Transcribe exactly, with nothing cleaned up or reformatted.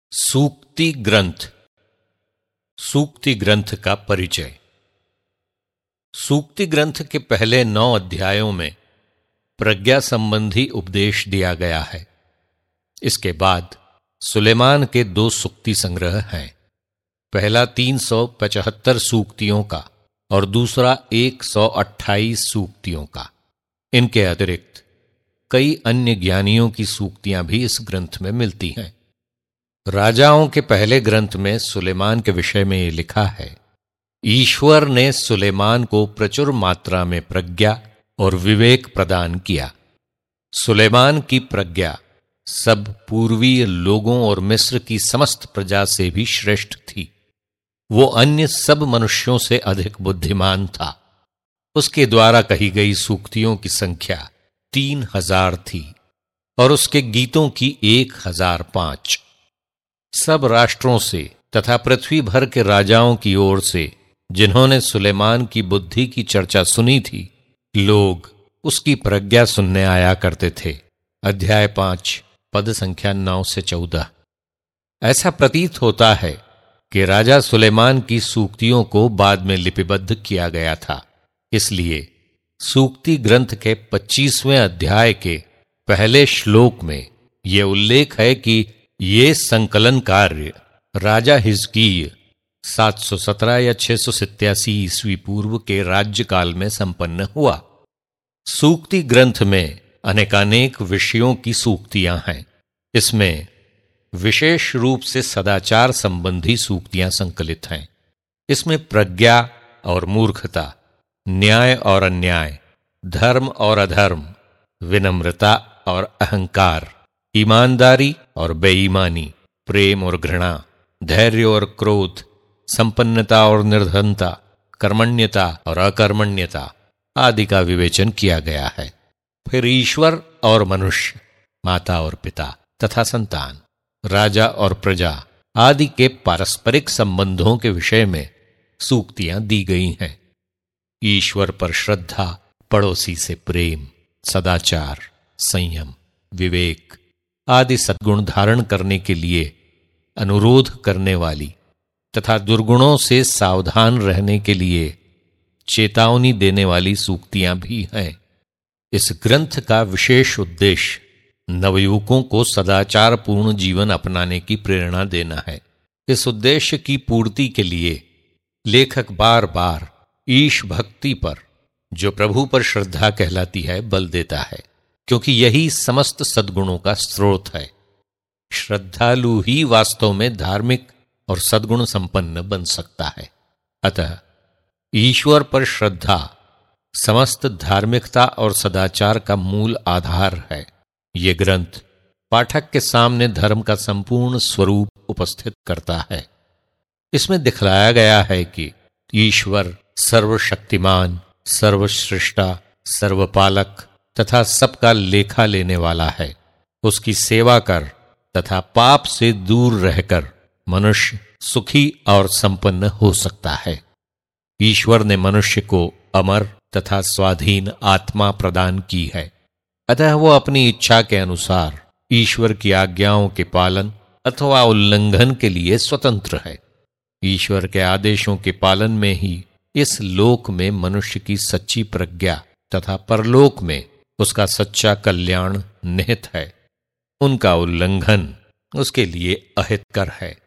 सूक्ति ग्रंथ। सूक्ति ग्रंथ का परिचय। सूक्ति ग्रंथ के पहले नौ अध्यायों में प्रज्ञा संबंधी उपदेश दिया गया है। इसके बाद सुलेमान के दो सूक्ति संग्रह हैं। पहला तीन सौ पचहत्तर सूक्तियों का और दूसरा एक सौ अट्ठाईस सूक्तियों का। इनके अतिरिक्त कई अन्य ज्ञानियों की सूक्तियां भी इस ग्रंथ में मिलती हैं। राजाओं के पहले ग्रंथ में सुलेमान के विषय में ये लिखा है, ईश्वर ने सुलेमान को प्रचुर मात्रा में प्रज्ञा और विवेक प्रदान किया। सुलेमान की प्रज्ञा सब पूर्वीय लोगों और मिस्र की समस्त प्रजा से भी श्रेष्ठ थी। वो अन्य सब मनुष्यों से अधिक बुद्धिमान था। उसके द्वारा कही गई सूक्तियों की संख्या तीन हजार थी और उसके गीतों की एक हजार पांच। सब राष्ट्रों से तथा पृथ्वी भर के राजाओं की ओर से जिन्होंने सुलेमान की बुद्धि की चर्चा सुनी थी, लोग उसकी प्रज्ञा सुनने आया करते थे। अध्याय पांच पद संख्या नौ से चौदह। ऐसा प्रतीत होता है कि राजा सुलेमान की सूक्तियों को बाद में लिपिबद्ध किया गया था। इसलिए सूक्ति ग्रंथ के पच्चीसवें अध्याय के पहले श्लोक में यह उल्लेख है कि ये संकलन कार्य राजा हिजकीय सात सौ सत्रह या छह सौ सत्तासी ईस्वी पूर्व के राज्यकाल में संपन्न हुआ। सूक्ति ग्रंथ में अनेकानेक विषयों की सूक्तियां हैं। इसमें विशेष रूप से सदाचार संबंधी सूक्तियां संकलित हैं। इसमें प्रज्ञा और मूर्खता, न्याय और अन्याय, धर्म और अधर्म, विनम्रता और अहंकार, ईमानदारी और बेईमानी, प्रेम और घृणा, धैर्य और क्रोध, संपन्नता और निर्धनता, कर्मण्यता और अकर्मण्यता आदि का विवेचन किया गया है। फिर ईश्वर और मनुष्य, माता और पिता तथा संतान, राजा और प्रजा आदि के पारस्परिक संबंधों के विषय में सूक्तियां दी गई हैं। ईश्वर पर श्रद्धा, पड़ोसी से प्रेम, सदाचार, संयम, विवेक आदि सद्गुण धारण करने के लिए अनुरोध करने वाली तथा दुर्गुणों से सावधान रहने के लिए चेतावनी देने वाली सूक्तियां भी हैं। इस ग्रंथ का विशेष उद्देश्य नवयुवकों को सदाचारपूर्ण जीवन अपनाने की प्रेरणा देना है। इस उद्देश्य की पूर्ति के लिए लेखक बार बार ईश भक्ति पर, जो प्रभु पर श्रद्धा कहलाती है, बल देता है, क्योंकि यही समस्त सद्गुणों का स्रोत है। श्रद्धालु ही वास्तव में धार्मिक और सद्गुण संपन्न बन सकता है। अतः ईश्वर पर श्रद्धा समस्त धार्मिकता और सदाचार का मूल आधार है। ये ग्रंथ पाठक के सामने धर्म का संपूर्ण स्वरूप उपस्थित करता है। इसमें दिखलाया गया है कि ईश्वर सर्वशक्तिमान, सर्वश्रेष्ठा, सर्वपालक तथा सबका लेखा लेने वाला है। उसकी सेवा कर तथा पाप से दूर रहकर मनुष्य सुखी और संपन्न हो सकता है। ईश्वर ने मनुष्य को अमर तथा स्वाधीन आत्मा प्रदान की है। अतः वो अपनी इच्छा के अनुसार ईश्वर की आज्ञाओं के पालन अथवा उल्लंघन के लिए स्वतंत्र है। ईश्वर के आदेशों के पालन में ही इस लोक में मनुष्य की सच्ची प्रज्ञा तथा परलोक में उसका सच्चा कल्याण निहित है। उनका उल्लंघन उसके लिए अहितकर है।